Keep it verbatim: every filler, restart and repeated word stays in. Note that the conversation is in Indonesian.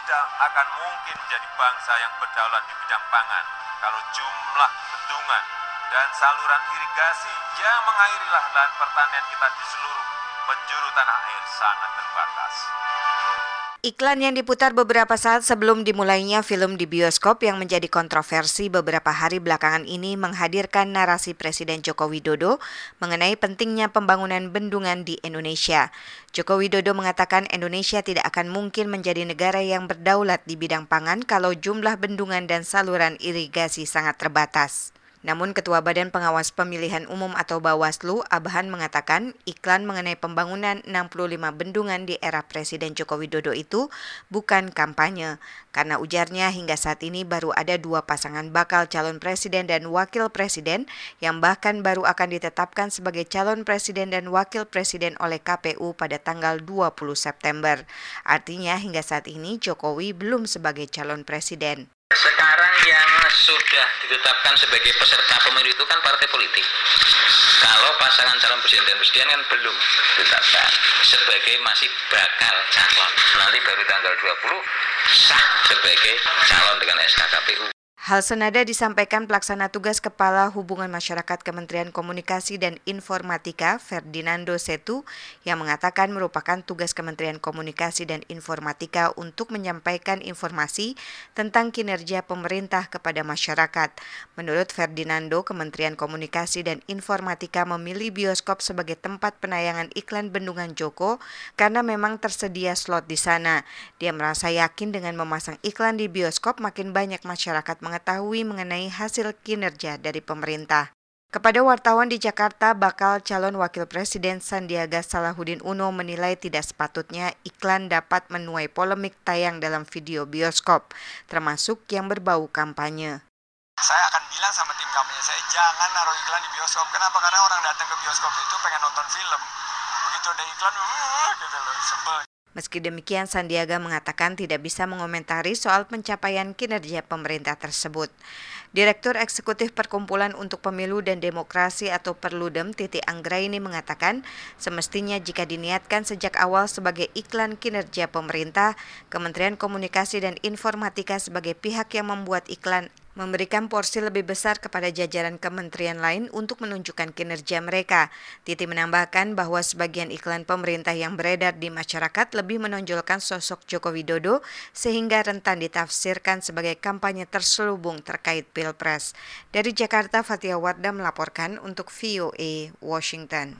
tidak akan mungkin menjadi bangsa yang berdaulat di bidang pangan kalau jumlah bendungan dan saluran irigasi yang mengairi lahan pertanian kita di seluruh penjuru tanah air sangat terbatas. Iklan yang diputar beberapa saat sebelum dimulainya film di bioskop yang menjadi kontroversi beberapa hari belakangan ini menghadirkan narasi Presiden Joko Widodo mengenai pentingnya pembangunan bendungan di Indonesia. Joko Widodo mengatakan Indonesia tidak akan mungkin menjadi negara yang berdaulat di bidang pangan kalau jumlah bendungan dan saluran irigasi sangat terbatas. Namun Ketua Badan Pengawas Pemilihan Umum atau Bawaslu, Abhan mengatakan iklan mengenai pembangunan enam puluh lima bendungan di era Presiden Joko Widodo itu bukan kampanye, karena ujarnya hingga saat ini baru ada dua pasangan bakal calon presiden dan wakil presiden yang bahkan baru akan ditetapkan sebagai calon presiden dan wakil presiden oleh K P U pada tanggal dua puluh September. Artinya hingga saat ini Jokowi belum sebagai calon presiden. Sekarang yang sudah ditetapkan sebagai peserta pemilu itu kan partai politik. Kalau pasangan calon presiden dan presiden kan belum ditetapkan sebagai masih bakal calon. Nanti baru tanggal dua puluh sah sebagai calon dengan S K K P U. Hal senada disampaikan pelaksana tugas Kepala Hubungan Masyarakat Kementerian Komunikasi dan Informatika Ferdinando Setu yang mengatakan merupakan tugas Kementerian Komunikasi dan Informatika untuk menyampaikan informasi tentang kinerja pemerintah kepada masyarakat. Menurut Ferdinando, Kementerian Komunikasi dan Informatika memilih bioskop sebagai tempat penayangan iklan Bendungan Joko karena memang tersedia slot di sana. Dia merasa yakin dengan memasang iklan di bioskop makin banyak masyarakat mengetahui mengetahui mengenai hasil kinerja dari pemerintah. Kepada wartawan di Jakarta, bakal calon wakil presiden Sandiaga Salahuddin Uno menilai tidak sepatutnya iklan dapat menuai polemik tayang dalam video bioskop, termasuk yang berbau kampanye. Saya akan bilang sama tim kampanye saya, jangan naruh iklan di bioskop. Kenapa? Karena orang datang ke bioskop itu pengen nonton film. Begitu ada iklan, uh, gitu loh, sebel. Meski demikian, Sandiaga mengatakan tidak bisa mengomentari soal pencapaian kinerja pemerintah tersebut. Direktur Eksekutif Perkumpulan untuk Pemilu dan Demokrasi atau Perludem, Titi Anggraini mengatakan, semestinya jika diniatkan sejak awal sebagai iklan kinerja pemerintah, Kementerian Komunikasi dan Informatika sebagai pihak yang membuat iklan memberikan porsi lebih besar kepada jajaran kementerian lain untuk menunjukkan kinerja mereka. Titi menambahkan bahwa sebagian iklan pemerintah yang beredar di masyarakat lebih menonjolkan sosok Joko Widodo sehingga rentan ditafsirkan sebagai kampanye terselubung terkait Pilpres. Dari Jakarta, Fatia Wardah melaporkan untuk V O A Washington.